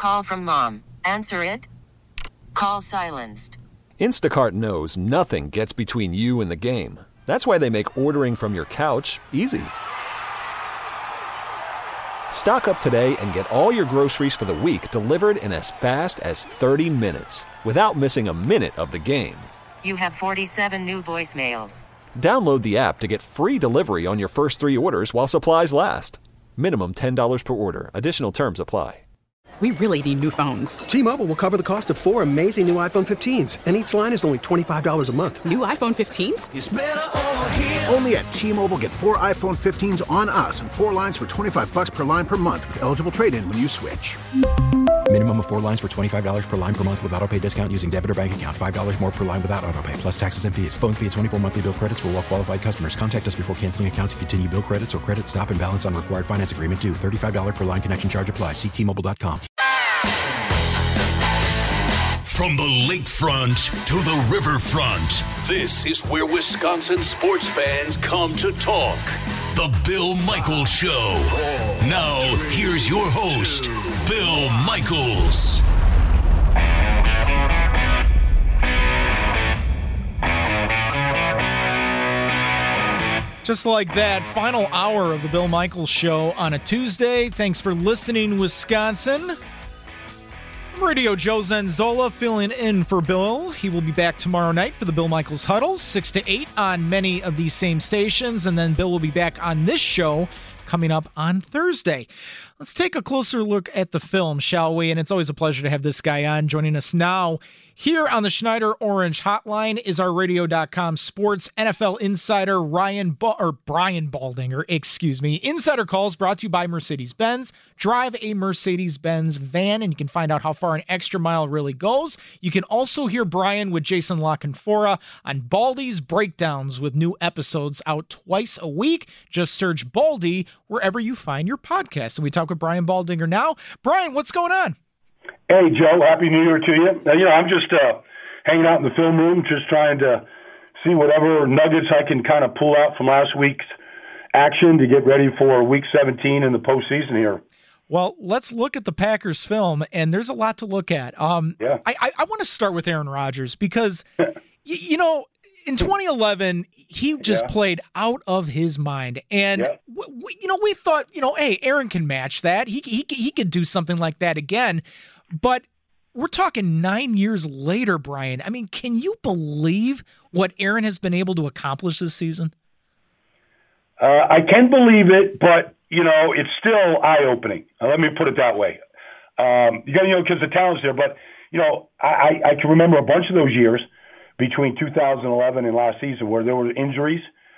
Call from mom. Answer it. Call silenced. Instacart knows nothing gets between you and the game. That's why they make ordering from your couch easy. Stock up today and get all your groceries for the week delivered in as fast as 30 minutes without missing a minute of the game. You have 47 new voicemails. Download the app to get free delivery on your first 3 orders while supplies last. Minimum $10 per order. Additional terms apply. We really need new phones. T-Mobile will cover the cost of 4 amazing new iPhone 15s, and each line is only $25 a month. New iPhone 15s? It's better over here. Only at T-Mobile, get 4 iPhone 15s on us and 4 lines for $25 per line per month with eligible trade-in when you switch. Minimum of 4 lines for $25 per line per month with autopay discount using debit or bank account. $5 more per line without autopay, plus taxes and fees. Phone fee at 24 monthly bill credits for well-qualified customers. Contact us before canceling account to continue bill credits or credit stop and balance on required finance agreement due. $35 per line connection charge applies. See T-Mobile.com. From the lakefront to the riverfront, this is where Wisconsin sports fans come to talk. The Bill Michaels Show. Now, here's your host, Bill Michaels. Just like that, final hour of the Bill Michaels Show on a Tuesday. Thanks for listening, Wisconsin. Radio Joe Zenzola filling in for Bill. He will be back tomorrow night for the Bill Michaels Huddle, 6 to 8 on many of these same stations. And then Bill will be back on this show coming up on Thursday. Let's take a closer look at the film, shall we? And it's always a pleasure to have this guy on. Joining us now here on the Schneider Orange Hotline is our Radio.com sports NFL insider Brian Baldinger, Insider Calls brought to you by Mercedes-Benz. Drive a Mercedes-Benz van, and you can find out how far an extra mile really goes. You can also hear Brian with Jason La Canfora on Baldy's Breakdowns with new episodes out twice a week. Just search Baldy wherever you find your podcast. And we talk with Brian Baldinger now. Brian, what's going on? Hey, Joe. Happy New Year to you. I'm just hanging out in the film room, just trying to see whatever nuggets I can kind of pull out from last week's action to get ready for Week 17 in the postseason here. Well, let's look at the Packers film, and there's a lot to look at. I want to start with Aaron Rodgers because, in 2011, he just played out of his mind. And, we thought, hey, Aaron can match that. He could do something like that again. But we're talking 9 years later, Brian. I mean, can you believe what Aaron has been able to accomplish this season? I can believe it, but, it's still eye-opening. Let me put it that way. Because the talent's there. But, I can remember a bunch of those years between 2011 and last season where there were injuries.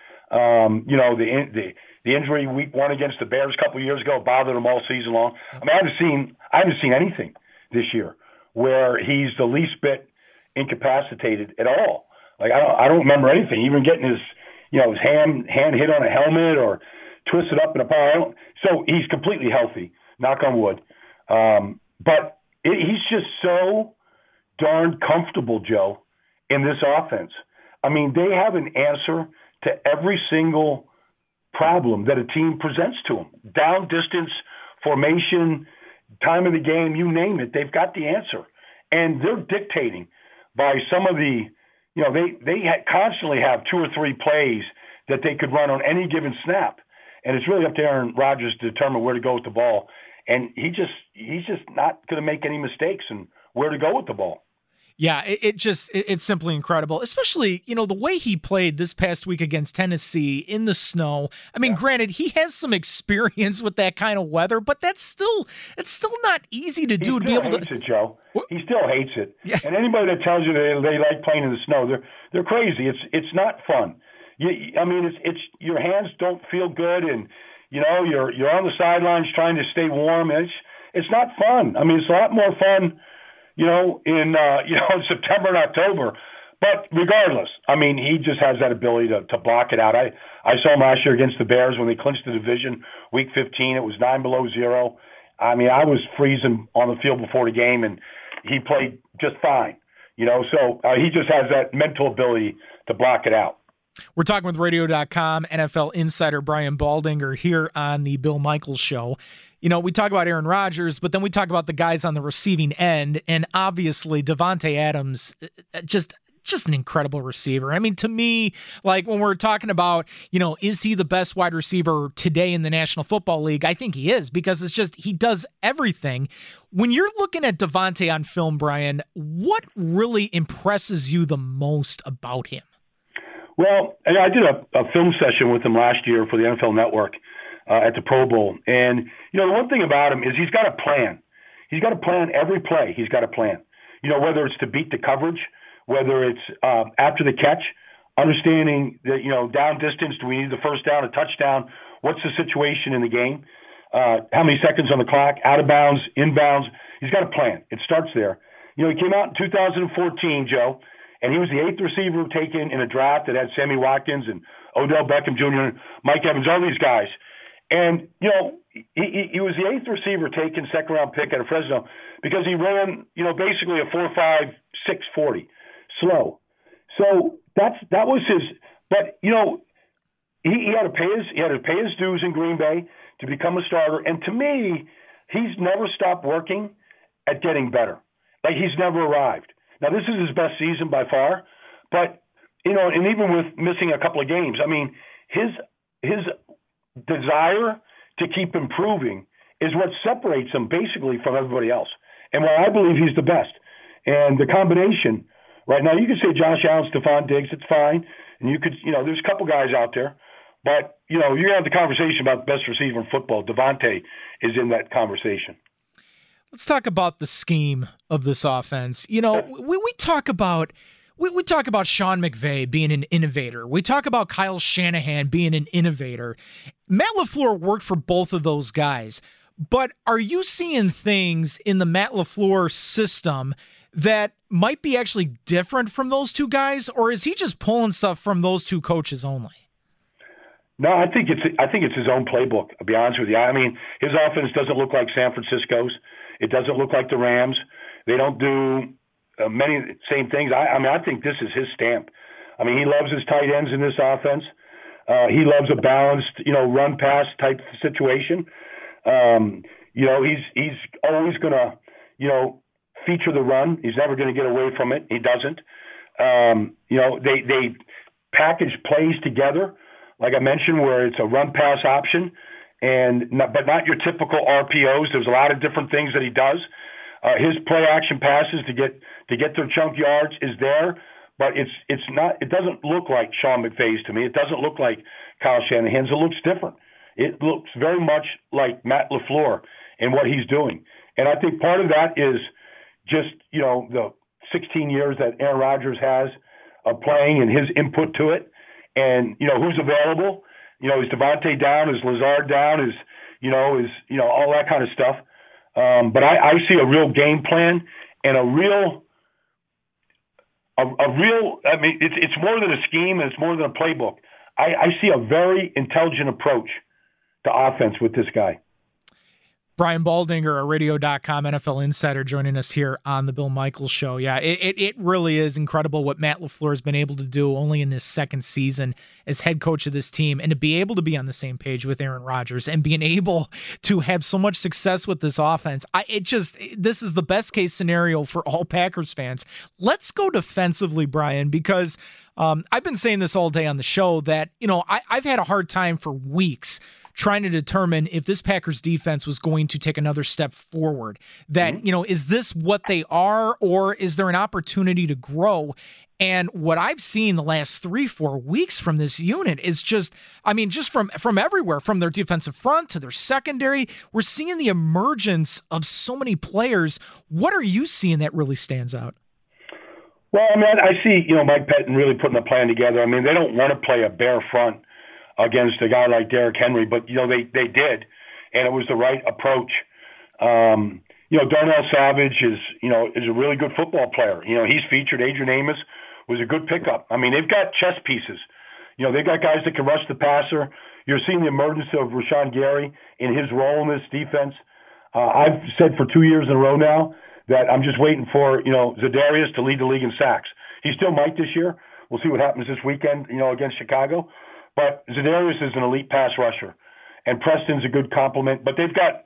The injury week 1 against the Bears a couple of years ago bothered him all season long. I mean, I haven't seen anything this year where he's the least bit incapacitated at all. Like I don't remember anything, even getting his hand hit on a helmet or twisted up in a pile. So he's completely healthy, knock on wood. But he's just so darn comfortable, Joe, in this offense. I mean, they have an answer to every single problem that a team presents to them. Down distance, formation, time of the game, you name it, they've got the answer. And they're dictating by some of the, they constantly have 2 or 3 plays that they could run on any given snap. And it's really up to Aaron Rodgers to determine where to go with the ball. And he's just not going to make any mistakes in where to go with the ball. Yeah, it's simply incredible, especially, the way he played this past week against Tennessee in the snow. I mean, Granted, he has some experience with that kind of weather, but it's still not easy to do. He still hates it, Joe. He still hates it. Yeah. And anybody that tells you they like playing in the snow, they're crazy. It's not fun. It's your hands don't feel good, and you're on the sidelines trying to stay warm. And it's not fun. I mean, it's a lot more fun in September and October. But regardless, I mean, he just has that ability to block it out. I saw him last year against the Bears when they clinched the division, Week 15. It was 9 below zero. I mean, I was freezing on the field before the game, and he played just fine. So he just has that mental ability to block it out. We're talking with Radio.com NFL insider Brian Baldinger here on the Bill Michaels Show. we talk about Aaron Rodgers, but then we talk about the guys on the receiving end, and obviously Davante Adams, just an incredible receiver. I mean, to me, like when we're talking about, is he the best wide receiver today in the National Football League? I think he is, because it's just, he does everything. When you're looking at Davante on film, Brian, what really impresses you the most about him? Well, I did a film session with him last year for the NFL Network at the Pro Bowl. And, the one thing about him is he's got a plan. He's got a plan every play. He's got a plan. Whether it's to beat the coverage, whether it's after the catch, understanding that, down distance, do we need the first down, a touchdown? What's the situation in the game? How many seconds on the clock, out of bounds, inbounds? He's got a plan. It starts there. He came out in 2014, Joe, and he was the 8th receiver taken in a draft that had Sammy Watkins and Odell Beckham Jr., and Mike Evans, all these guys. And, he was the 8th receiver taken, second-round pick out of Fresno, because he ran, basically a 4.5, 6.40. Slow. So that was his, but he had to pay his dues in Green Bay to become a starter. And to me, he's never stopped working at getting better. Like, he's never arrived. Now, this is his best season by far, but and even with missing a couple of games, I mean, his desire to keep improving is what separates him basically from everybody else. And why I believe he's the best. And the combination. Right now, you could say Josh Allen, Stephon Diggs, it's fine. And you could, there's a couple guys out there. But, you're going to have the conversation about the best receiver in football. Davante is in that conversation. Let's talk about the scheme of this offense. We talk about we talk about Sean McVay being an innovator. We talk about Kyle Shanahan being an innovator. Matt LaFleur worked for both of those guys. But are you seeing things in the Matt LaFleur system that might be actually different from those two guys, or is he just pulling stuff from those two coaches only? No, I think it's his own playbook. I'll be honest with you. I mean, his offense doesn't look like San Francisco's. It doesn't look like the Rams. They don't do many same things. I think this is his stamp. I mean, he loves his tight ends in this offense. He loves a balanced, run pass type situation. He's always going to, feature the run. He's never going to get away from it. He doesn't. They package plays together, like I mentioned, where it's a run pass option, but not your typical RPOs. There's a lot of different things that he does. His play action passes to get their chunk yards is there, but it's not. It doesn't look like Sean McVay's to me. It doesn't look like Kyle Shanahan's. It looks different. It looks very much like Matt LaFleur and what he's doing. And I think part of that is just, the 16 years that Aaron Rodgers has of playing and his input to it. And, who's available. Is Davante down? Is Lazard down? Is all that kind of stuff. But I see a real game plan and a real, I mean, it's more than a scheme and it's more than a playbook. I see a very intelligent approach to offense with this guy. Brian Baldinger, a Radio.com NFL insider, joining us here on the Bill Michaels Show. Yeah, it really is incredible what Matt LaFleur has been able to do only in his second season as head coach of this team, and to be able to be on the same page with Aaron Rodgers and being able to have so much success with this offense. This is the best case scenario for all Packers fans. Let's go defensively, Brian, because I've been saying this all day on the show that, I've had a hard time for weeks trying to determine if this Packers defense was going to take another step forward. That, is this what they are, or is there an opportunity to grow? And what I've seen the last 3-4 weeks from this unit is just from everywhere, from their defensive front to their secondary, we're seeing the emergence of so many players. What are you seeing that really stands out? Well, I see, Mike Pettin really putting a plan together. They don't want to play a bare front against a guy like Derrick Henry, but they did, and it was the right approach. Darnell Savage is a really good football player. He's featured. Adrian Amos was a good pickup. They've got chess pieces. They've got guys that can rush the passer. You're seeing the emergence of Rashawn Gary in his role in this defense. I've said for 2 years in a row now that I'm just waiting for Za'Darius to lead the league in sacks. He still might this year. We'll see what happens this weekend, against Chicago. But Za'Darius is an elite pass rusher, and Preston's a good complement. But they've got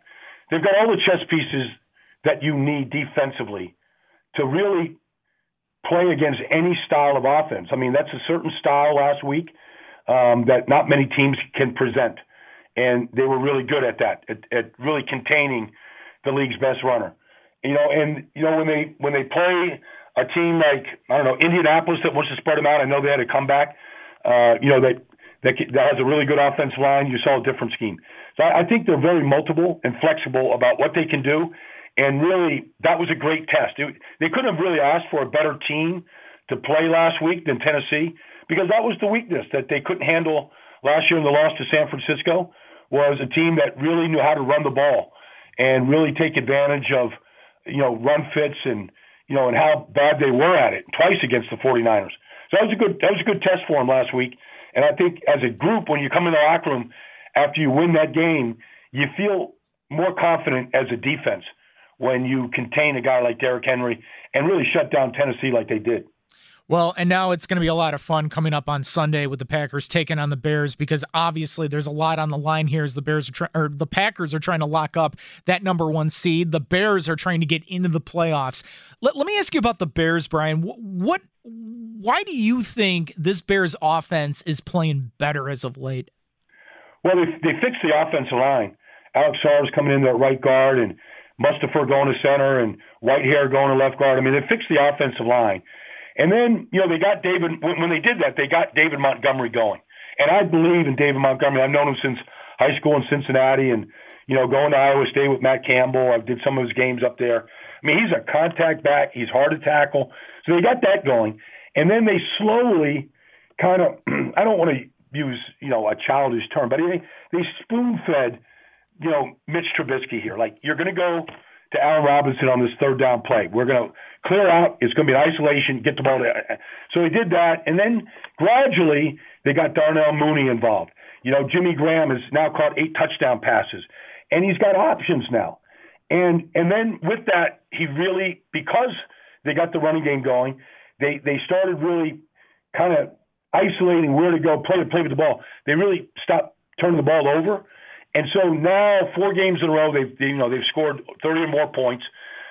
they've got all the chess pieces that you need defensively to really play against any style of offense. I mean, that's a certain style last week that not many teams can present. And they were really good at that, at really containing the league's best runner. When they play a team like, I don't know, Indianapolis that wants to spread them out, I know they had a comeback, that has a really good offensive line, you saw a different scheme. So I think they're very multiple and flexible about what they can do. And really, that was a great test. They couldn't have really asked for a better team to play last week than Tennessee, because that was the weakness that they couldn't handle last year in the loss to San Francisco, was a team that really knew how to run the ball and really take advantage of, run fits and how bad they were at it twice against the 49ers. So that was a good test for them last week. And I think as a group, when you come in the locker room after you win that game, you feel more confident as a defense when you contain a guy like Derrick Henry and really shut down Tennessee like they did. Well, and now it's going to be a lot of fun coming up on Sunday with the Packers taking on the Bears, because obviously there's a lot on the line here as the Packers are trying to lock up that number 1 seed. The Bears are trying to get into the playoffs. Let me ask you about the Bears, Brian. Why do you think this Bears offense is playing better as of late? Well, they fixed the offensive line. Alex Sarr's coming in at right guard, and Mustapher going to center, and Whitehair going to left guard. I mean, they fixed the offensive line. And then, they got David, when they did that, they got David Montgomery going. And I believe in David Montgomery. I've known him since high school in Cincinnati and, going to Iowa State with Matt Campbell. I did some of his games up there. I mean, he's a contact back. He's hard to tackle. So they got that going. And then they slowly kind of, I don't want to use, a childish term, but they spoon-fed, Mitch Trubisky here. Like, you're going to go to Allen Robinson on this third down play. We're going to clear out. It's going to be an isolation, get the ball to. So he did that. And then gradually they got Darnell Mooney involved. Jimmy Graham has now caught 8 touchdown passes, and he's got options now. And then with that, he really, because they got the running game going, they started really kind of isolating where to go, play with the ball. They really stopped turning the ball over. And so now 4 games in a row, they've scored 30 or more points,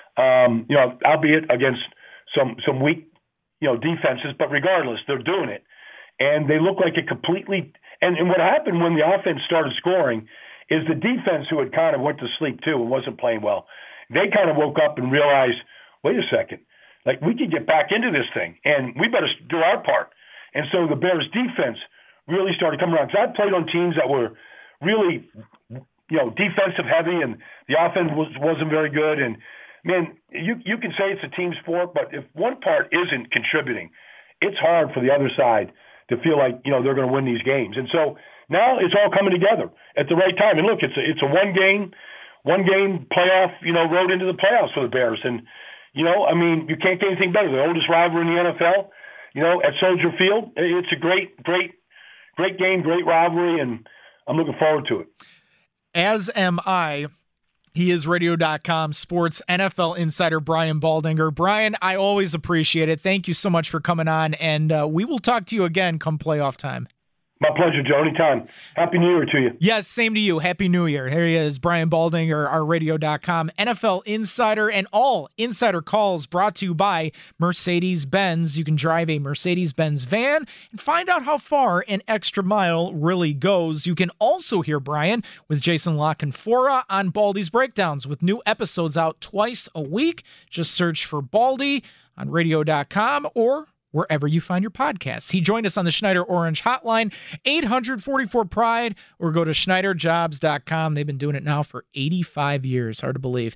albeit against some weak, defenses, but regardless, they're doing it. And they look like a completely – and what happened when the offense started scoring is the defense, who had kind of went to sleep too and wasn't playing well, they kind of woke up and realized, wait a second, like, we could get back into this thing, and we better do our part. And so the Bears defense really started coming around. Because I played on teams that were – really, defensive heavy, and the offense wasn't very good. And man, you can say it's a team sport, but if one part isn't contributing, it's hard for the other side to feel like they're going to win these games. And so now it's all coming together at the right time. And look, it's a one game playoff road into the playoffs for the Bears. And you can't get anything better. The oldest rivalry in the NFL, at Soldier Field. It's a great game, great rivalry, and I'm looking forward to it. As am I. He is Radio.com sports NFL insider Brian Baldinger. Brian, I always appreciate it. Thank you so much for coming on, and we will talk to you again come playoff time. My pleasure, Joe. Anytime. Happy New Year to you. Yes, same to you. Happy New Year. Here he is, Brian Baldinger, our Radio.com NFL insider, and all insider calls brought to you by Mercedes-Benz. You can drive a Mercedes-Benz van and find out how far an extra mile really goes. You can also hear Brian with Jason La Canfora on Baldy's Breakdowns, with new episodes out twice a week. Just search for Baldy on Radio.com or wherever you find your podcasts. He joined us on the Schneider Orange Hotline, 844-PRIDE, or go to SchneiderJobs.com. They've been doing it now for 85 years. Hard to believe.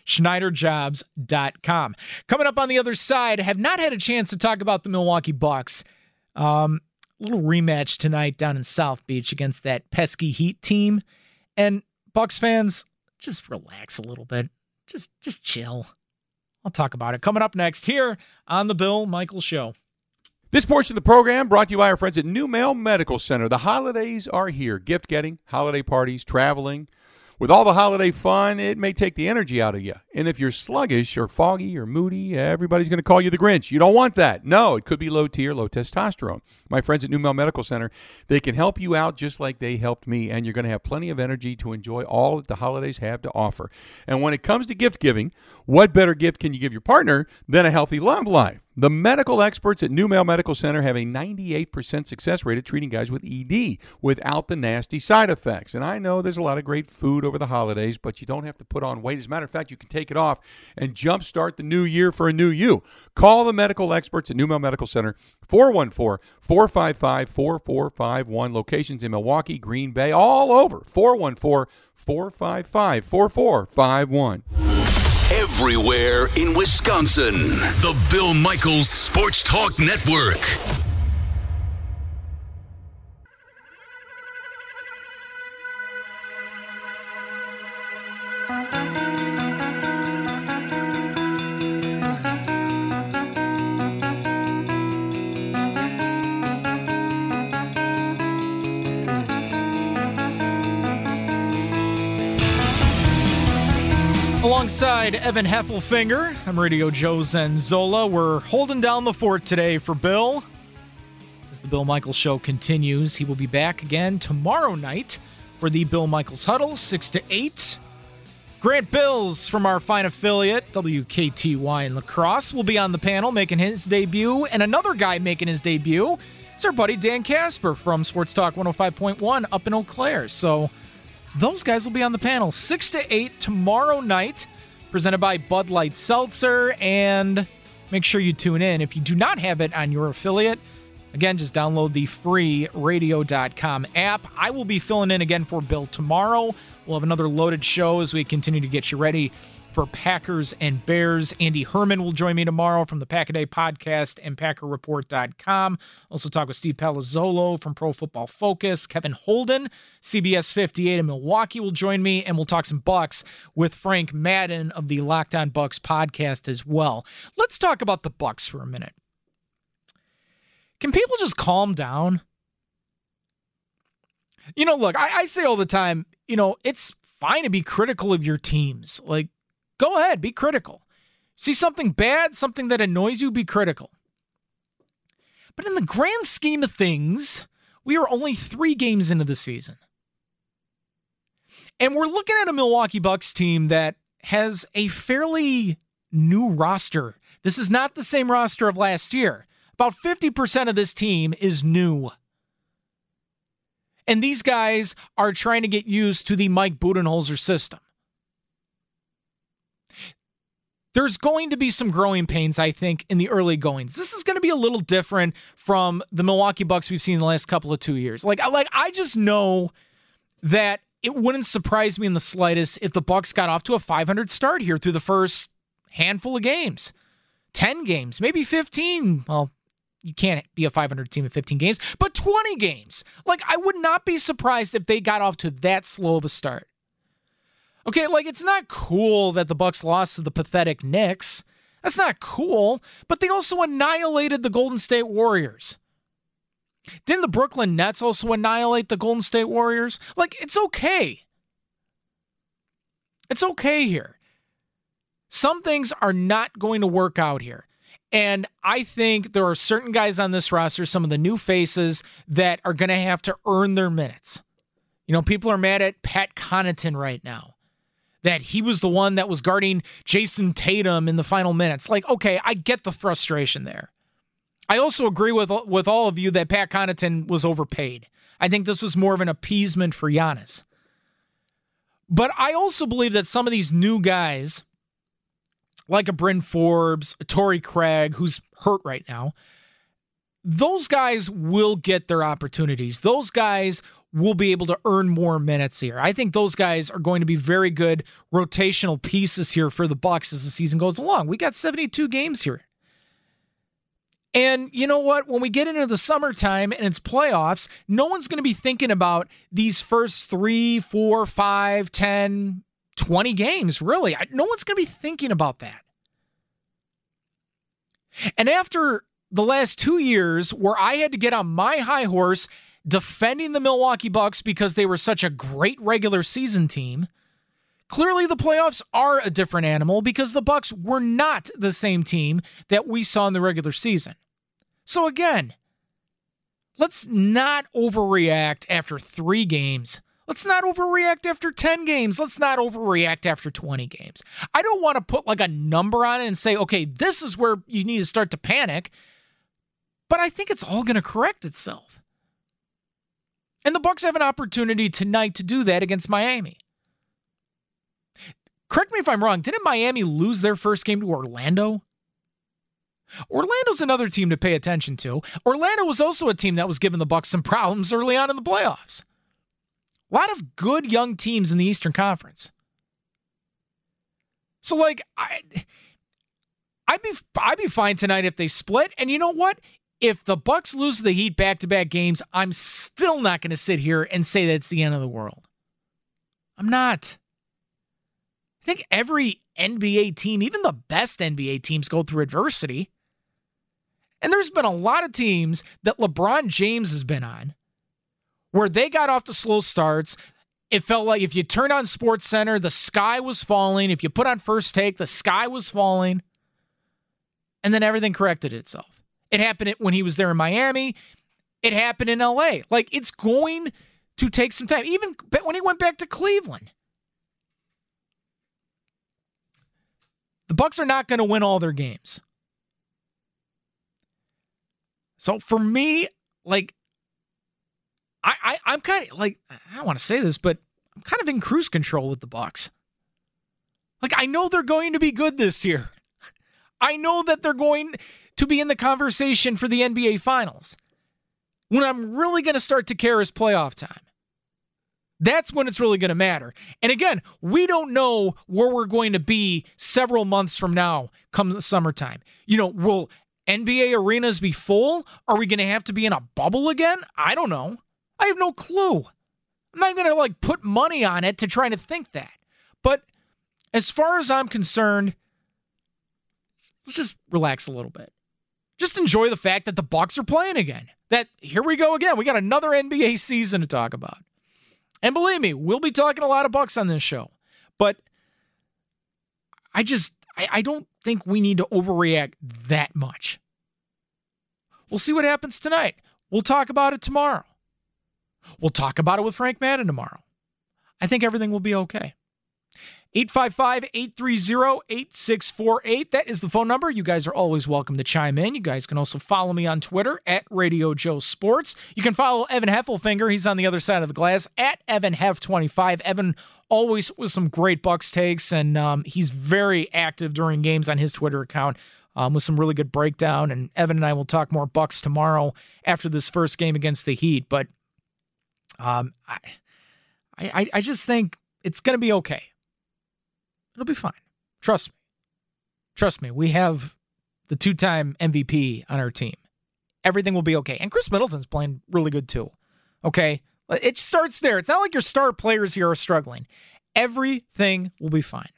SchneiderJobs.com. Coming up on the other side, have not had a chance to talk about the Milwaukee Bucks. Little rematch tonight down in South Beach against that pesky Heat team. And Bucks fans, just relax a little bit. Just chill. I'll talk about it. Coming up next here on the Bill Michaels Show. This portion of the program brought to you by our friends at New Mail Medical Center. The holidays are here. Gift getting, holiday parties, traveling. With all the holiday fun, it may take the energy out of you. And if you're sluggish or foggy or moody, everybody's going to call you the Grinch. You don't want that. No, it could be low T or low testosterone. My friends at New Mel Medical Center, they can help you out just like they helped me, and you're going to have plenty of energy to enjoy all that the holidays have to offer. And when it comes to gift giving, what better gift can you give your partner than a healthy love life? The medical experts at New Mel Medical Center have a 98% success rate at treating guys with ED without the nasty side effects. And I know there's a lot of great food over the holidays, but you don't have to put on weight. As a matter of fact, you can take it off and jumpstart the new year for a new you. Call the medical experts at New Mel Medical Center, 414-455-4451. Locations in Milwaukee, Green Bay, all over. 414-455-4451. Everywhere in Wisconsin. The Bill Michaels Sports Talk Network. Alongside Evan Heffelfinger, I'm Radio Joe Zenzola. We're holding down the fort today for Bill. As the Bill Michaels Show continues, he will be back again tomorrow night for the Bill Michaels Huddle, 6 to 8. Grant Bills from our fine affiliate, WKTY in La Crosse, will be on the panel making his debut. And another guy making his debut is our buddy Dan Casper from Sports Talk 105.1 up in Eau Claire. So those guys will be on the panel 6 to 8 tomorrow night, presented by Bud Light Seltzer. And make sure you tune in. If you do not have it on your affiliate, again, just download the free radio.com app. I will be filling in again for Bill tomorrow. We'll have another loaded show as we continue to get you ready for Packers and Bears. Andy Herman will join me tomorrow from the Pack-A-Day Podcast and PackerReport.com. Also talk with Steve Palazzolo from Pro Football Focus. Kevin Holden, CBS 58 in Milwaukee, will join me, and we'll talk some Bucks with Frank Madden of the Locked On Bucks podcast as well. Let's talk about the Bucks for a minute. Can people just calm down? You know, look, I say all the time, you know, it's fine to be critical of your teams. Like, go ahead, be critical. See something bad, something that annoys you, be critical. But in the grand scheme of things, we are only 3 games into the season. And we're looking at a Milwaukee Bucks team that has a fairly new roster. This is not the same roster of last year. About 50% of this team is new. And these guys are trying to get used to the Mike Budenholzer system. There's going to be some growing pains, I think, in the early goings. This is going to be a little different from the Milwaukee Bucks we've seen in the last couple of 2 years. Like I just know that it wouldn't surprise me in the slightest if the Bucks got off to a 500 start here through the first handful of games. 10 games, maybe 15. Well, you can't be a 500 team in 15 games, but 20 games. Like, I would not be surprised if they got off to that slow of a start. Okay, like, it's not cool that the Bucks lost to the pathetic Knicks. That's not cool, but they also annihilated the Golden State Warriors. Didn't the Brooklyn Nets also annihilate the Golden State Warriors? Like, it's okay. It's okay here. Some things are not going to work out here. And I think there are certain guys on this roster, some of the new faces, that are going to have to earn their minutes. You know, people are mad at Pat Connaughton right now, that he was the one that was guarding Jason Tatum in the final minutes. Like, okay, I get the frustration there. I also agree with all of you that Pat Connaughton was overpaid. I think this was more of an appeasement for Giannis. But I also believe that some of these new guys, like a Bryn Forbes, a Torrey Craig, who's hurt right now, those guys will get their opportunities. Those guys will be able to earn more minutes here. I think those guys are going to be very good rotational pieces here for the Bucks as the season goes along. We got 72 games here. And you know what? When we get into the summertime and it's playoffs, no one's going to be thinking about these first 3, 4, 5, 10, 20 games, really. No one's going to be thinking about that. And after the last 2 years where I had to get on my high horse defending the Milwaukee Bucks because they were such a great regular season team, Clearly, the playoffs are a different animal because the Bucks were not the same team that we saw in the regular season. So again, let's not overreact after 3 games. Let's not overreact after 10 games. Let's not overreact after 20 games. I don't want to put like a number on it and say, okay, this is where you need to start to panic. But I think it's all going to correct itself. And the Bucks have an opportunity tonight to do that against Miami. Correct me if I'm wrong. Didn't Miami lose their first game to Orlando? Orlando's another team to pay attention to. Orlando was also a team that was giving the Bucks some problems early on in the playoffs. A lot of good young teams in the Eastern Conference. So, like, I'd be fine tonight if they split. And you know what? If the Bucks lose the Heat back-to-back games, I'm still not going to sit here and say that's the end of the world. I'm not. I think every NBA team, even the best NBA teams, go through adversity. And there's been a lot of teams that LeBron James has been on where they got off to slow starts. It felt like if you turned on SportsCenter, the sky was falling. If you put on First Take, the sky was falling. And then everything corrected itself. It happened when he was there in Miami. It happened in LA. Like, it's going to take some time. Even when he went back to Cleveland. The Bucks are not going to win all their games. So for me, like, I'm kind of like, I don't want to say this, but I'm kind of in cruise control with the Bucks. Like, I know they're going to be good this year. I know that they're going to be in the conversation for the NBA Finals. When I'm really going to start to care is playoff time. That's when it's really going to matter. And again, we don't know where we're going to be several months from now come the summertime. You know, will NBA arenas be full? Are we going to have to be in a bubble again? I don't know. I have no clue. I'm not going to like put money on it to try to think that. But as far as I'm concerned, let's just relax a little bit. Just enjoy the fact that the Bucks are playing again. That here we go again. We got another NBA season to talk about. And believe me, we'll be talking a lot of Bucks on this show. But I don't think we need to overreact that much. We'll see what happens tonight. We'll talk about it tomorrow. We'll talk about it with Frank Madden tomorrow. I think everything will be okay. 855-830-8648. That is the phone number. You guys are always welcome to chime in. You guys can also follow me on Twitter at Radio Joe Sports. You can follow Evan Heffelfinger. He's on the other side of the glass at EvanHeff25. Evan always with some great Bucks takes, and he's very active during games on his Twitter account with some really good breakdown. And Evan and I will talk more Bucks tomorrow after this first game against the Heat. But I just think it's going to be okay. It'll be fine. Trust me. Trust me. We have the 2-time MVP on our team. Everything will be okay. And Chris Middleton's playing really good too. Okay? It starts there. It's not like your star players here are struggling. Everything will be fine.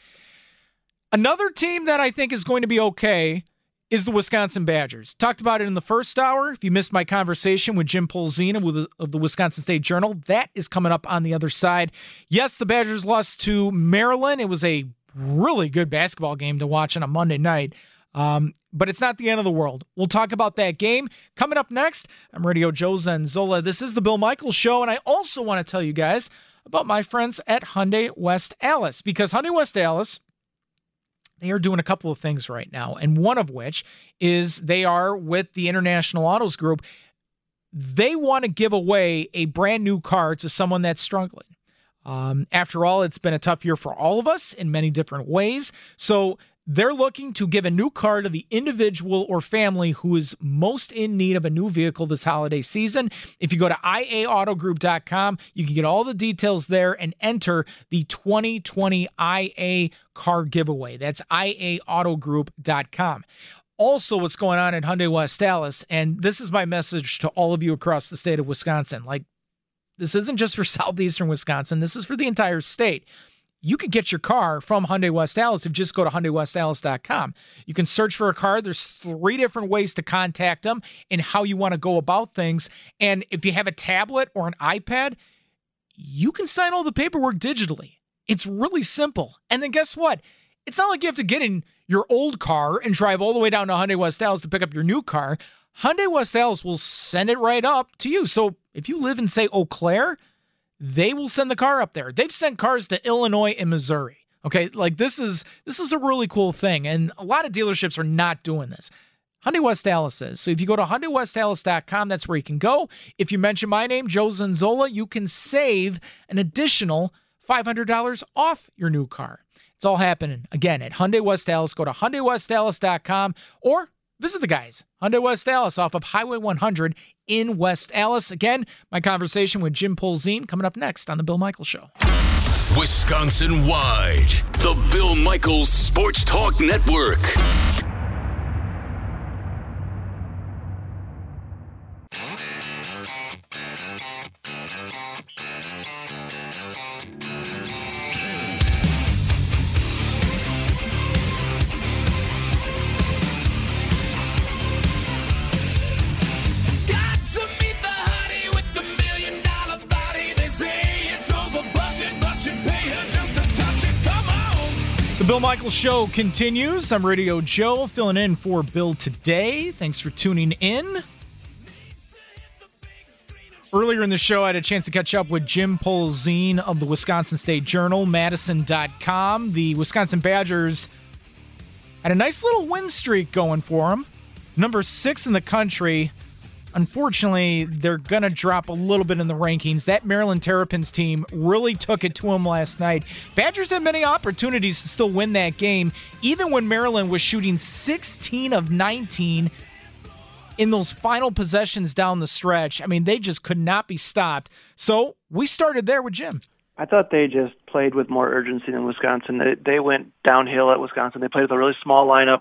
Another team that I think is going to be okay is the Wisconsin Badgers. Talked about it in the first hour. If you missed my conversation with Jim Polzina of the Wisconsin State Journal, that is coming up on the other side. Yes, the Badgers lost to Maryland. It was a really good basketball game to watch on a Monday night, but it's not the end of the world. We'll talk about that game. Coming up next, I'm Radio Joe Zanzola. This is the Bill Michaels Show, and I also want to tell you guys about my friends at Hyundai West Allis, because Hyundai West Allis, they are doing a couple of things right now, and one of which is they are with the International Autos Group. They want to give away a brand new car to someone that's struggling. After all, it's been a tough year for all of us in many different ways. So they're looking to give a new car to the individual or family who is most in need of a new vehicle this holiday season. If you go to IAAutogroup.com, you can get all the details there and enter the 2020 IA car giveaway. That's IAAutogroup.com. Also, what's going on at Hyundai West Allis, and this is my message to all of you across the state of Wisconsin. Like, this isn't just for southeastern Wisconsin. This is for the entire state. You can get your car from Hyundai West Allis if you just go to HyundaiWestAllis.com. You can search for a car. There's 3 different ways to contact them and how you want to go about things. And if you have a tablet or an iPad, you can sign all the paperwork digitally. It's really simple. And then guess what? It's not like you have to get in your old car and drive all the way down to Hyundai West Dallas to pick up your new car. Hyundai West Dallas will send it right up to you. So if you live in, say, Eau Claire, they will send the car up there. They've sent cars to Illinois and Missouri. Okay, like this is a really cool thing, and a lot of dealerships are not doing this. Hyundai West Dallas is. So if you go to HyundaiWestDallas.com, that's where you can go. If you mention my name, Joe Zanzola, you can save an additional $500 off your new car. It's all happening, again, at Hyundai West Dallas. Go to HyundaiWestDallas.com or visit the guys. Hyundai West Dallas off of Highway 100 in West Dallas. Again, my conversation with Jim Polzin coming up next on The Bill Michaels Show. Wisconsin-wide, the Bill Michaels Sports Talk Network. The Bill Michaels Show continues. I'm Radio Joe, filling in for Bill today. Thanks for tuning in. Earlier in the show, I had a chance to catch up with Jim Polzin of the Wisconsin State Journal, Madison.com. The Wisconsin Badgers had a nice little win streak going for them. Number 6 in the country. Unfortunately, they're going to drop a little bit in the rankings. That Maryland Terrapins team really took it to them last night. Badgers had many opportunities to still win that game, even when Maryland was shooting 16 of 19 in those final possessions down the stretch. I mean, they just could not be stopped. So we started there with Jim. I thought they just played with more urgency than Wisconsin. They went downhill at Wisconsin. They played with a really small lineup,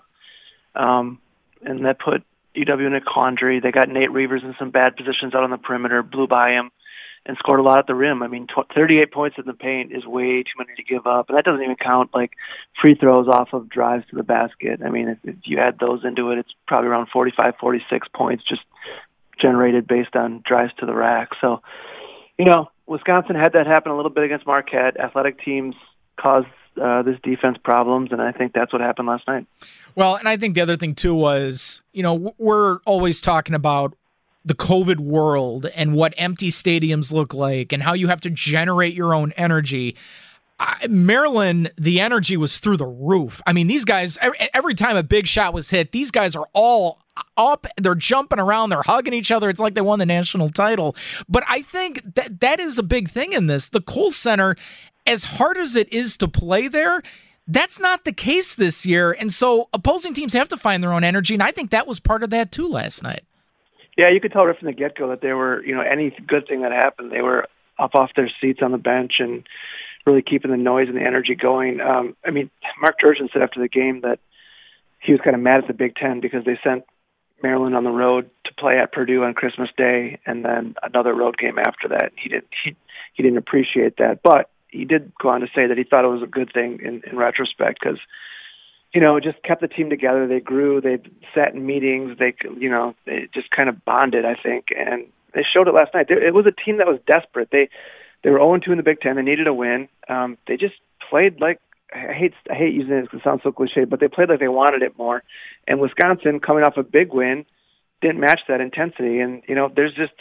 and that put UW in a quandary. They got Nate Reavers in some bad positions out on the perimeter, blew by him, and scored a lot at the rim. I mean, 38 points in the paint is way too many to give up. And that doesn't even count, like, free throws off of drives to the basket. I mean, if you add those into it, it's probably around 45, 46 points just generated based on drives to the rack. So, you know, Wisconsin had that happen a little bit against Marquette. Athletic teams cause this defense problems, and I think that's what happened last night. Well, and I think the other thing, too, was, you know, we're always talking about the COVID world and what empty stadiums look like and how you have to generate your own energy. Maryland, the energy was through the roof. I mean, these guys, every time a big shot was hit, these guys are all up, they're jumping around, they're hugging each other. It's like they won the national title. But I think that is a big thing in this. The Kohl Center, as hard as it is to play there, that's not the case this year. And so opposing teams have to find their own energy, and I think that was part of that too last night. Yeah, you could tell right from the get-go that they were, you know, any good thing that happened, they were up off their seats on the bench and really keeping the noise and the energy going. I mean, Mark Turgeon said after the game that he was kind of mad at the Big Ten because they sent Maryland on the road to play at Purdue on Christmas Day and then another road game after that. He didn't appreciate that, but he did go on to say that he thought it was a good thing in retrospect because, you know, it just kept the team together. They grew. They sat in meetings. They just kind of bonded, I think, and they showed it last night. It was a team that was desperate. They were 0-2 in the Big Ten. They needed a win. They just played like, I hate using it because it sounds so cliche, but they played like they wanted it more. And Wisconsin, coming off a big win, didn't match that intensity. And, you know, there's just,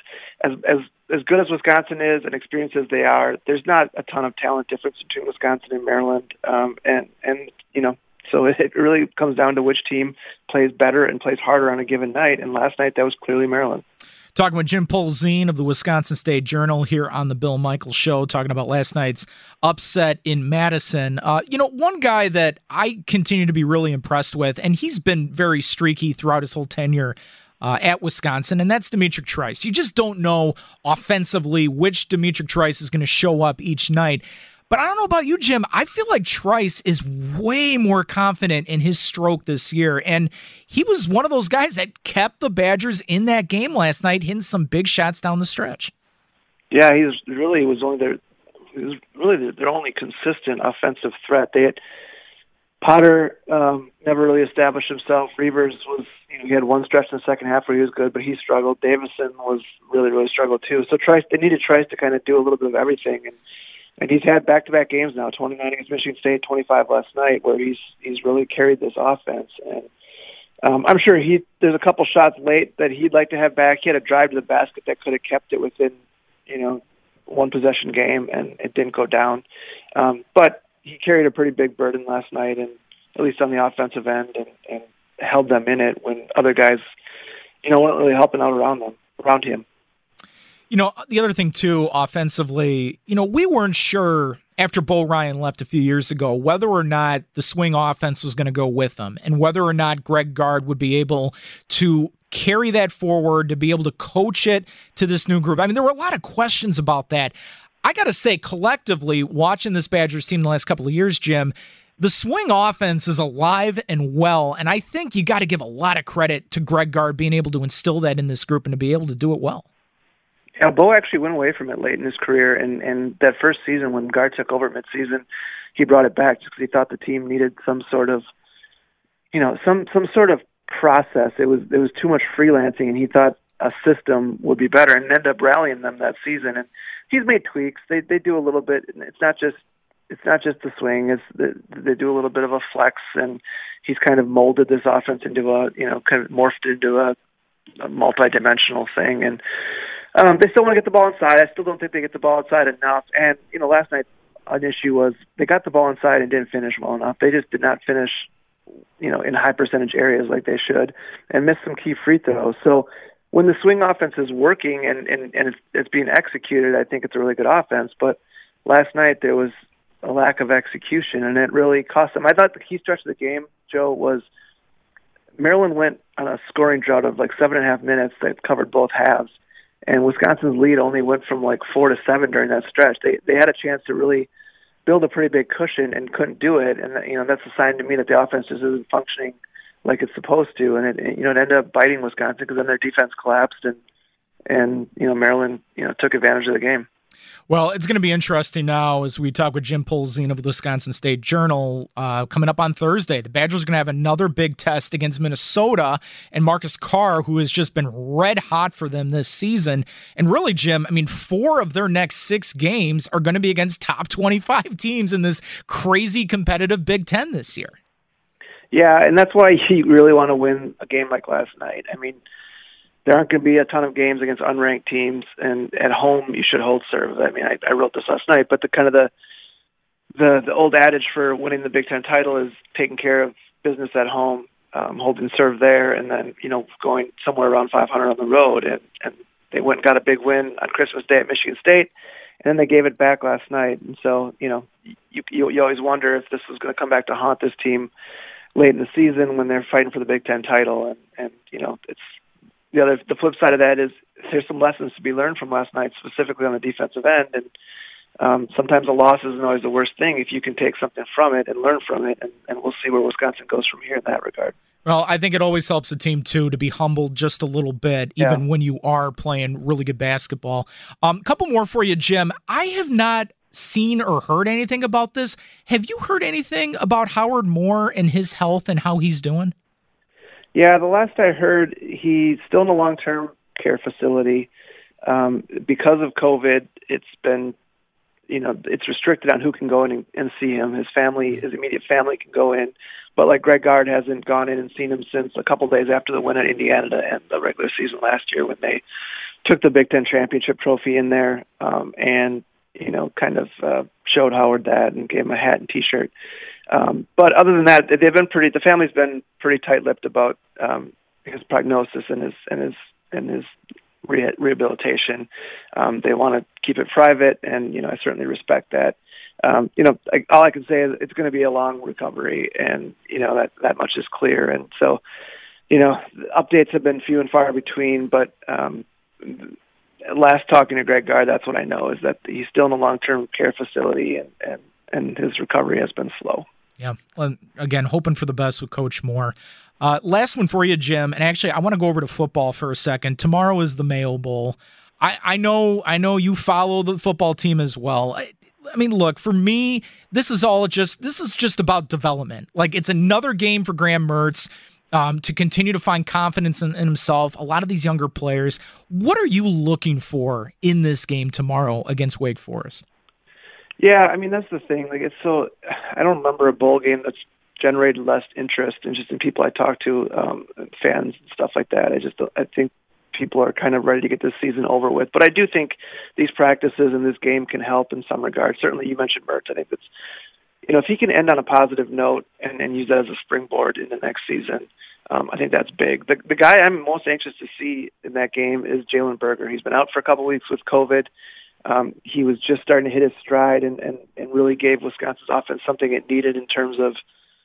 as good as Wisconsin is and experienced as they are, there's not a ton of talent difference between Wisconsin and Maryland. And you know, so it really comes down to which team plays better and plays harder on a given night. And last night, that was clearly Maryland. Talking with Jim Polzin of the Wisconsin State Journal here on the Bill Michaels Show, talking about last night's upset in Madison. You know, one guy that I continue to be really impressed with, and he's been very streaky throughout his whole tenure at Wisconsin, and that's Demetric Trice. You just don't know offensively which Demetric Trice is going to show up each night. But I don't know about you, Jim. I feel like Trice is way more confident in his stroke this year, and he was one of those guys that kept the Badgers in that game last night, hitting some big shots down the stretch. Yeah, he was really their only consistent offensive threat. Potter never really established himself. Reavers was, he had one stretch in the second half where he was good, but he struggled. Davison was really struggled too. So Trice, they needed Trice to kind of do a little bit of everything. And And he's had back-to-back games now, 29 against Michigan State, 25 last night, where he's really carried this offense. And I'm sure there's a couple shots late that he'd like to have back. He had a drive to the basket that could have kept it within, one possession game, and it didn't go down. But he carried a pretty big burden last night, and at least on the offensive end, and held them in it when other guys, weren't really helping out around him. The other thing, too, offensively, we weren't sure after Bo Ryan left a few years ago whether or not the swing offense was going to go with them and whether or not Greg Gard would be able to carry that forward, to be able to coach it to this new group. I mean, there were a lot of questions about that. I got to say, collectively, watching this Badgers team the last couple of years, Jim, the swing offense is alive and well, and I think you got to give a lot of credit to Greg Gard being able to instill that in this group and to be able to do it well. Yeah, Bo actually went away from it late in his career, and that first season when Gard took over midseason, he brought it back just because he thought the team needed some sort of, some sort of process. It was too much freelancing, and he thought a system would be better, and ended up rallying them that season. And he's made tweaks. They do a little bit. It's not just the swing. They do a little bit of a flex, and he's kind of molded this offense into a kind of morphed into a multi-dimensional thing. And they still want to get the ball inside. I still don't think they get the ball inside enough. And, last night an issue was they got the ball inside and didn't finish well enough. They just did not finish, in high percentage areas like they should, and missed some key free throws. So when the swing offense is working and it's being executed, I think it's a really good offense. But last night there was a lack of execution, and it really cost them. I thought the key stretch of the game, Joe, was Maryland went on a scoring drought of like 7.5 minutes that covered both halves. And Wisconsin's lead only went from like 4 to 7 during that stretch. They had a chance to really build a pretty big cushion and couldn't do it. And that's a sign to me that the offense just isn't functioning like it's supposed to. And it ended up biting Wisconsin because then their defense collapsed and Maryland took advantage of the game. Well, it's going to be interesting now as we talk with Jim Polzin of the Wisconsin State Journal coming up on Thursday. The Badgers are going to have another big test against Minnesota and Marcus Carr, who has just been red hot for them this season. And really, Jim, 4 of their next 6 games are going to be against top 25 teams in this crazy competitive Big Ten this year. Yeah, and that's why you really want to win a game like last night. There aren't going to be a ton of games against unranked teams, and at home you should hold serve. I wrote this last night, but the old adage for winning the Big Ten title is taking care of business at home, holding serve there, and then going somewhere around 500 on the road. And they went and got a big win on Christmas Day at Michigan State, and then they gave it back last night. And so you always wonder if this was going to come back to haunt this team late in the season when they're fighting for the Big Ten title. And it's the flip side of that is there's some lessons to be learned from last night, specifically on the defensive end. And sometimes a loss isn't always the worst thing if you can take something from it and learn from it. And we'll see where Wisconsin goes from here in that regard. Well, I think it always helps a team, too, to be humbled just a little bit, even when you are playing really good basketball. A couple more for you, Jim. I have not seen or heard anything about this. Have you heard anything about Howard Moore and his health and how he's doing? Yeah, the last I heard, he's still in a long-term care facility. Because of COVID, it's been, it's restricted on who can go in and see him. His immediate family can go in. But like Greg Gard hasn't gone in and seen him since a couple days after the win at Indiana to end the regular season last year when they took the Big Ten championship trophy in there and, showed Howard that and gave him a hat and T-shirt. But other than that, the family's been pretty tight-lipped about his prognosis and his rehabilitation. They want to keep it private, and I certainly respect that. All I can say is it's going to be a long recovery, and that much is clear. And so, updates have been few and far between. But last talking to Greg Gard, that's what I know is that he's still in a long-term care facility, and his recovery has been slow. Yeah. Again, hoping for the best with Coach Moore. Last one for you, Jim. And actually, I want to go over to football for a second. Tomorrow is the Mayo Bowl. I know you follow the football team as well. Look, for me, this is just about development. Like, it's another game for Graham Mertz to continue to find confidence in himself. A lot of these younger players. What are you looking for in this game tomorrow against Wake Forest? Yeah, I mean, that's the thing. Like, it's so, I don't remember a bowl game that's generated less interest and just in people I talk to, fans and stuff like that. I think people are kind of ready to get this season over with. But I do think these practices and this game can help in some regards. Certainly, you mentioned Mertz. I think that's, if he can end on a positive note and use that as a springboard in the next season, I think that's big. The guy I'm most anxious to see in that game is Jalen Berger. He's been out for a couple weeks with COVID. He was just starting to hit his stride and really gave Wisconsin's offense something it needed in terms of,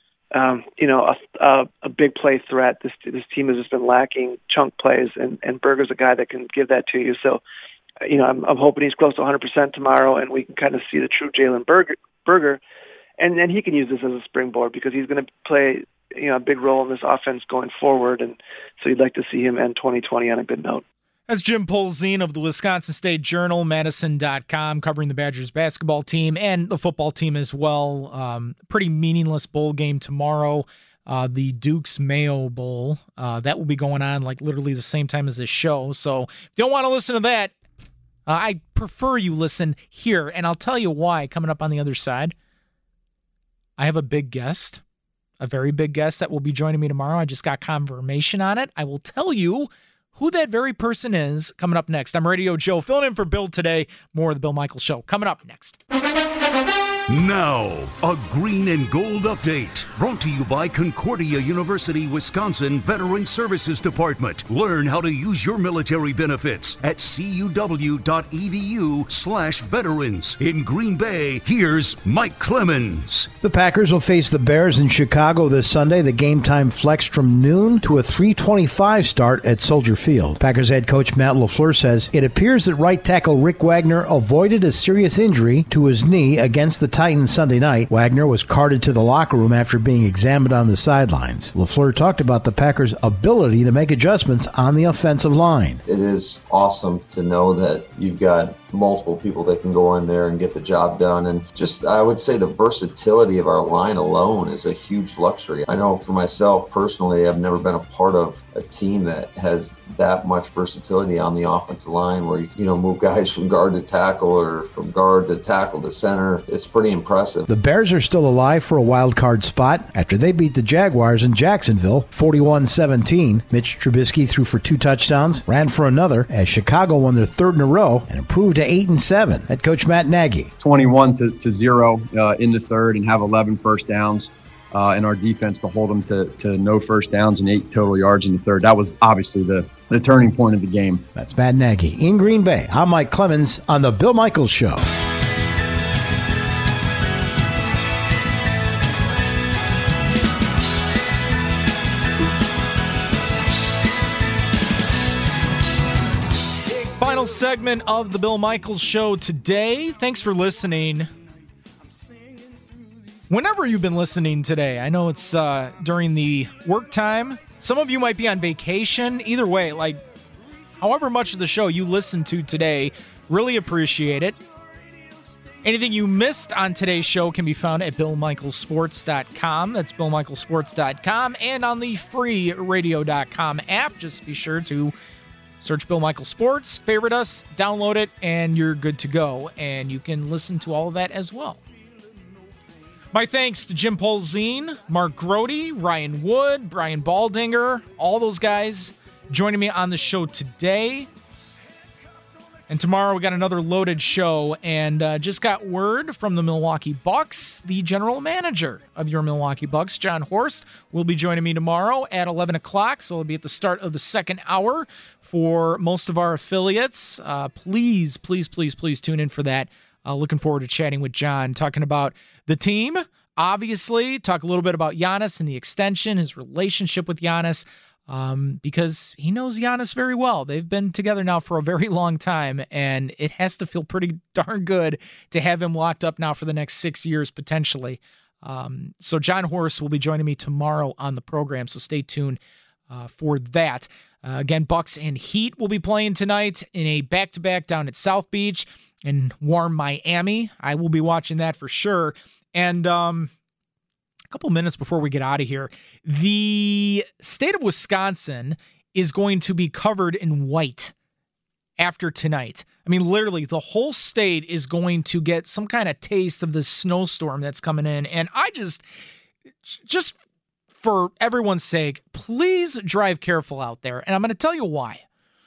a big play threat. This team has just been lacking chunk plays, and Berger's a guy that can give that to you. So, I'm hoping he's close to 100% tomorrow, and we can kind of see the true Jalen Berger, and then he can use this as a springboard because he's going to play, a big role in this offense going forward, and so you'd like to see him end 2020 on a good note. That's Jim Polzin of the Wisconsin State Journal, Madison.com, covering the Badgers basketball team and the football team as well. Pretty meaningless bowl game tomorrow, the Duke's Mayo Bowl. That will be going on like literally the same time as this show. So if you don't want to listen to that, I prefer you listen here, and I'll tell you why coming up on the other side. I have a big guest, a very big guest that will be joining me tomorrow. I just got confirmation on it. I will tell you who that very person is coming up next. I'm Radio Joe, filling in for Bill today. More of the Bill Michaels Show coming up next. Now, a green and gold update brought to you by Concordia University, Wisconsin Veteran Services Department. Learn how to use your military benefits at cuw.edu/veterans. In Green Bay, here's Mike Clemens. The Packers will face the Bears in Chicago this Sunday. The game time flexed from noon to a 3:25 start at Soldier Field. Packers head coach Matt LaFleur says it appears that right tackle Rick Wagner avoided a serious injury to his knee against the Titans Sunday night. Wagner was carted to the locker room after being examined on the sidelines. LaFleur talked about the Packers' ability to make adjustments on the offensive line. It is awesome to know that you've got multiple people that can go in there and get the job done. And just, I would say the versatility of our line alone is a huge luxury. I know for myself personally, I've never been a part of a team that has that much versatility on the offensive line where you move guys from guard to tackle or from guard to tackle to center. It's pretty impressive. The Bears are still alive for a wild card spot after they beat the Jaguars in Jacksonville 41-17. Mitch Trubisky threw for 2 touchdowns, ran for another as Chicago won their 3rd in a row and improved to 8-7. Head coach Matt Nagy. 21-0 in the third and have 11 first downs. And our defense to hold them to no first downs and 8 total yards in the third. That was obviously the turning point of the game. That's Matt Nagy. In Green Bay, I'm Mike Clemens on The Bill Michaels Show. Final segment of the Bill Michaels Show today. Thanks for listening. Whenever you've been listening today, I know it's during the work time. Some of you might be on vacation. Either way, however much of the show you listened to today, really appreciate it. Anything you missed on today's show can be found at BillMichaelsports.com. That's BillMichaelsports.com and on the free radio.com app. Just be sure to search Bill Michaels Sports, favorite us, download it, and you're good to go. And you can listen to all of that as well. My thanks to Jim Polzin, Mark Grody, Ryan Wood, Brian Baldinger, all those guys joining me on the show today. And tomorrow we got another loaded show, and just got word from the Milwaukee Bucks. The general manager of your Milwaukee Bucks, John Horst, will be joining me tomorrow at 11 o'clock, so it'll be at the start of the second hour for most of our affiliates. Please tune in for that. Looking forward to chatting with John, talking about the team, obviously, talk a little bit about Giannis and the extension, his relationship with Giannis, because he knows Giannis very well. They've been together now for a very long time, and it has to feel pretty darn good to have him locked up now for the next 6 years, potentially. So John Horst will be joining me tomorrow on the program, so stay tuned for that. Again, Bucks and Heat will be playing tonight in a back-to-back down at South Beach in warm Miami. I will be watching that for sure. And a couple minutes before we get out of here, the state of Wisconsin is going to be covered in white after tonight. I mean, literally, the whole state is going to get some kind of taste of this snowstorm that's coming in. And I just for everyone's sake, please drive careful out there. And I'm going to tell you why.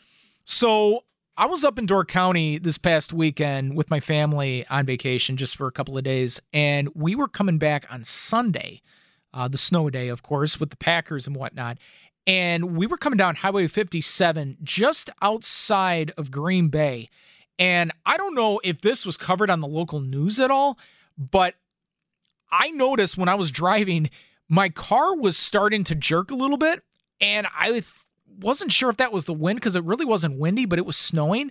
So I was up in Door County this past weekend with my family on vacation just for a couple of days. And we were coming back on Sunday, the snow day, of course, with the Packers and whatnot. And we were coming down Highway 57 just outside of Green Bay. And I don't know if this was covered on the local news at all, but I noticed when I was driving, my car was starting to jerk a little bit. And I wasn't sure if that was the wind because it really wasn't windy, but it was snowing.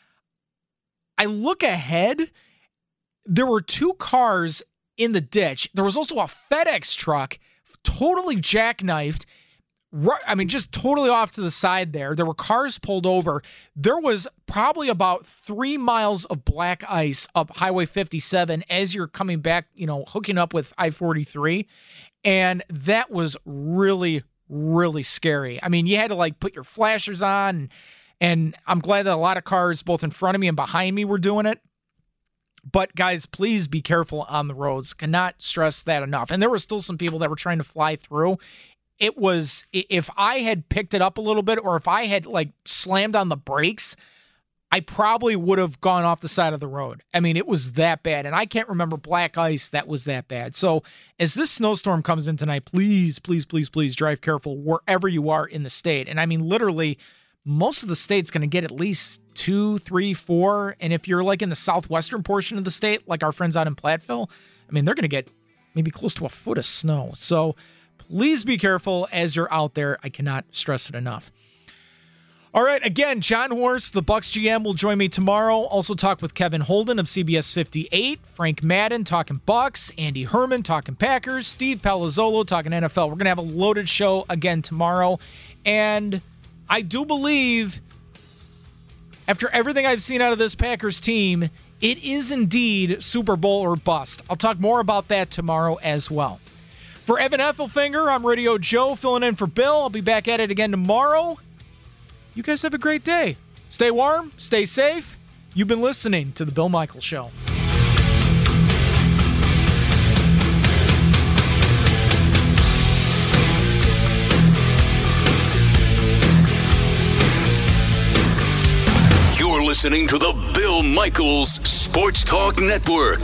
I look ahead. There were 2 cars in the ditch. There was also a FedEx truck totally jackknifed. I mean, just totally off to the side there. There were cars pulled over. There was probably about 3 miles of black ice up Highway 57 as you're coming back, hooking up with I-43. And that was really, really scary. I mean, you had to put your flashers on. And I'm glad that a lot of cars, both in front of me and behind me, were doing it. But guys, please be careful on the roads. Cannot stress that enough. And there were still some people that were trying to fly through. It was, if I had picked it up a little bit or if I had slammed on the brakes, I probably would have gone off the side of the road. I mean, it was that bad. And I can't remember black ice that was that bad. So as this snowstorm comes in tonight, please, please, please, please drive careful wherever you are in the state. And I mean, literally, most of the state's going to get at least 2, 3, 4. And if you're in the southwestern portion of the state, like our friends out in Platteville, I mean, they're going to get maybe close to a foot of snow. So please be careful as you're out there. I cannot stress it enough. All right, again, John Horst, the Bucs GM, will join me tomorrow. Also talk with Kevin Holden of CBS 58, Frank Madden talking Bucs, Andy Herman talking Packers, Steve Palazzolo talking NFL. We're going to have a loaded show again tomorrow. And I do believe, after everything I've seen out of this Packers team, it is indeed Super Bowl or bust. I'll talk more about that tomorrow as well. For Evan Effelfinger, I'm Radio Joe, filling in for Bill. I'll be back at it again tomorrow. You guys have a great day. Stay warm, stay safe. You've been listening to The Bill Michaels Show. You're listening to The Bill Michaels Sports Talk Network.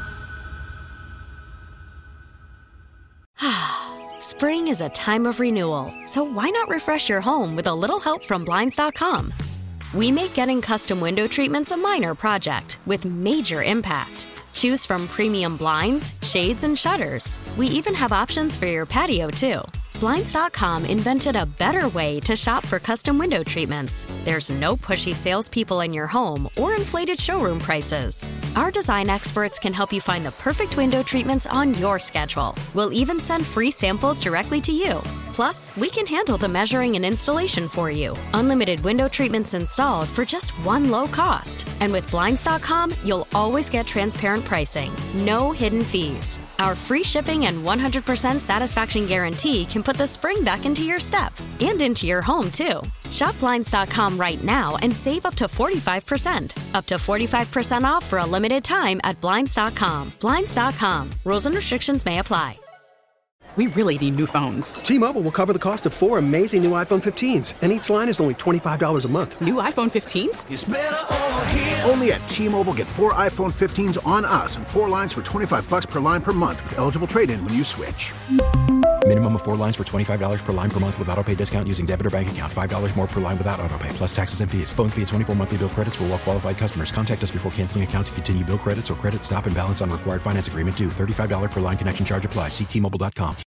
Spring is a time of renewal, so why not refresh your home with a little help from Blinds.com? We make getting custom window treatments a minor project with major impact. Choose from premium blinds, shades, and shutters. We even have options for your patio, too. Blinds.com invented a better way to shop for custom window treatments. There's no pushy salespeople in your home or inflated showroom prices. Our design experts can help you find the perfect window treatments on your schedule. We'll even send free samples directly to you. Plus, we can handle the measuring and installation for you. Unlimited window treatments installed for just one low cost. And with Blinds.com, you'll always get transparent pricing. No hidden fees. Our free shipping and 100% satisfaction guarantee can put the spring back into your step and into your home, too. Shop Blinds.com right now and save up to 45%. Up to 45% off for a limited time at Blinds.com. Blinds.com. Rules and restrictions may apply. We really need new phones. T-Mobile will cover the cost of 4 amazing new iPhone 15s, and each line is only $25 a month. New iPhone 15s? It's better over here. Only at T-Mobile, get 4 iPhone 15s on us and 4 lines for $25 per line per month with eligible trade-in when you switch. Minimum of 4 lines for $25 per line per month with autopay discount using debit or bank account. $5 more per line without autopay, plus taxes and fees. Phone fee at 24 monthly bill credits for well-qualified customers. Contact us before canceling account to continue bill credits or credit stop and balance on required finance agreement due. $35 per line connection charge applies. See T-Mobile.com.